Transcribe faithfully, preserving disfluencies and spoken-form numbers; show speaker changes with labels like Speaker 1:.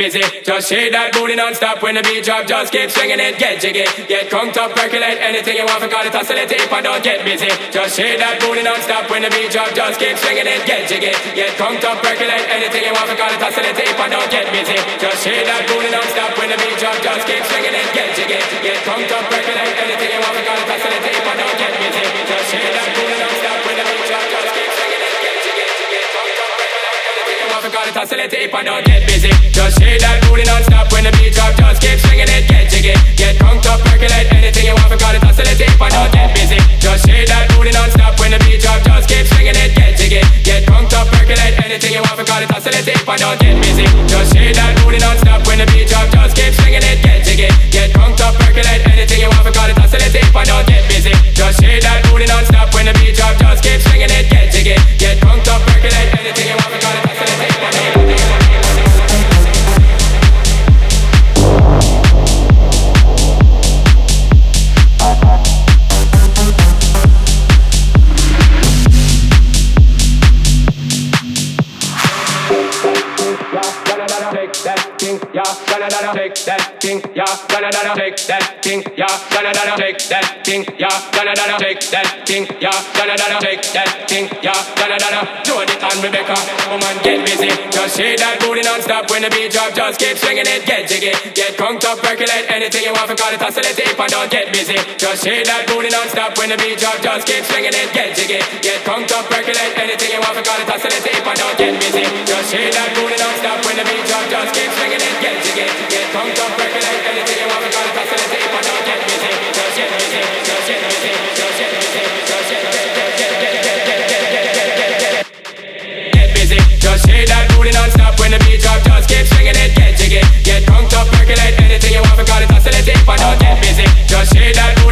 Speaker 1: busy. Just shake that booty non-stop when the beat drop. Just keep swinging it, get jiggy. Get conked up, percolate anything you want. Forgot it, oscillate it, and don't get busy. Just shake that booty non-stop when the beat drop. Just keep swinging it, get jiggy. Get conked up, percolate anything you want. Forgot it, oscillate it, and don't get busy. Just shake that booty non-stop when the beat drop. Just keep swinging it, get jiggy. Get conked up, percolate anything you want. Forgot it, oscillate it, and don't get busy. Just shake that booty non-stop when the beat drop. Just keep swinging it, get jiggy. Get conked up, percolate anything you want. Forgot it, oscillate it, and don't get busy. Just shake that booty non-stop when the beat drop. Just keep swinging it, get jiggy. Get conked up, percolate anything you want. Forgot it, oscillate it, and don't get busy. Just shake that booty non-stop when the beat drop. Just keep swinging it, get jiggy. Get conked up, percolate anything you want. Forgot it, oscillate it, and don't get busy. Just shake that booty non-stop when the beat drop. Just keep swinging it, get jiggy. Get conked up, percolate anything you want. Forgot it, oscillate it, and don't get busy. Just shake that booty non-stop when the beat drop. Just keep swinging it, get jiggy. Get conked up, percolate anything you want. Forgot it, oscillate it, and don't get busy. Yeah, gonna gonna take that thing. Yeah, gonna gonna take that thing. Yeah, gonna gonna take that thing. Yeah, gonna gonna take that thing. Yeah, gonna gonna take that thing. Yeah, gonna gonna do it and Rebecca, woman get busy. Just shake that booty non-stop when the beat drop. Just keep swinging it, get jiggy. Get conked up, percolate anything you want. Forgot it, oscillate it, and don't get busy. Just shake that booty non-stop when the beat drop. Just keep swinging it, get jiggy. Get conked up, percolate anything you want. Forgot it, oscillate it, and don't get busy. Just shake that booty non-stop when the beat drop. Just keep swinging it, get jiggy. Get conked up, percolate anything you want. Forgot it, oscillate it, and don't get busy. Just get busy, just get busy, just get busy, just get get get get get get get get get get busy. Just shake that booty non-stop when the beat drop. Just keep swinging it, get jiggy. Get conked up, percolate anything you want. Forgot it, oscillate it, and don't get busy. Just shake that